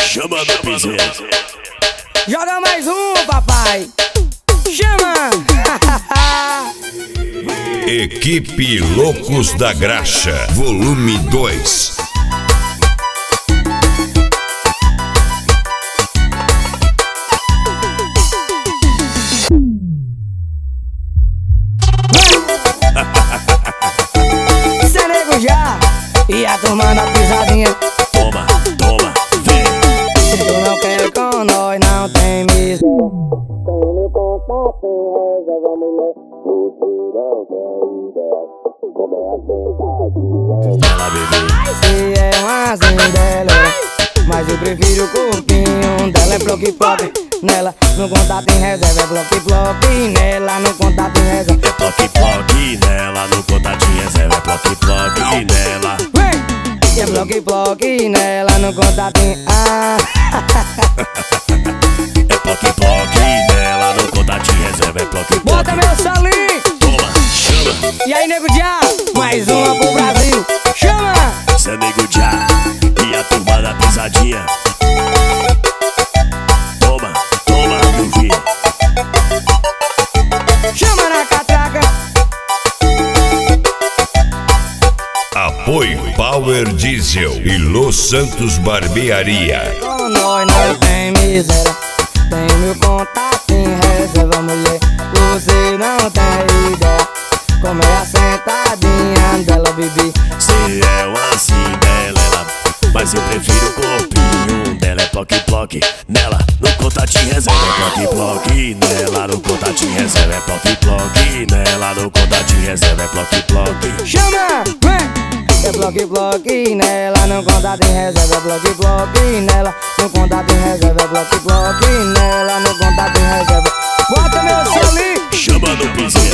Chama no piseiro. Joga mais um, papai. Chama. Equipe Loucos da Graxa, volume 2. Cê nego já. E a turma na pisadinha. Toma, toma, vem. Se tu não quer com nós, não tem miséria. Tem meu contato, reserva mulher. Você não tem ideia. Como é a sentadinha. Ela bebê. Se é uma dela, mas eu prefiro o corpinho dela. É bloque-bloque, nela no contato em reserva. É bloque-bloque, nela no contato em reserva. É bloque-bloque nela, no contatinho reserva. É bloque-bloque nela. Vem! É bloque-bloque, nela no contato em... É bloque-bloque nela, no contatinho reserva. É bloque-bloque. Bota meu salinho! Toma, chama. E aí, nego já, mais uma pro Brasil. Chama! Cê nego já. E a turma da pisadinha. Toma, toma, meu filho. Chama na catraca. Apoio Power Diesel e Los Santos Barbearia. Com nós não tem miséria. Tem meu contato em reserva, mulher. Você não tem ideia. Como é a sentadinha dela, bebê. Cê é uma cinderela, mas eu prefiro o corpinho dela. É bloque-bloque nela, no contatinho reserva. É bloque-bloque nela, no contatinho reserva. É bloque-bloque nela, no contatinho reserva. É bloque-bloque. Chama! Vem! É bloque-bloque nela, no contato em reserva. É bloque-bloque nela, no contato em reserva. É bloque-bloque nela, no contato em reserva. Bota meu salinho! Chama no piseiro.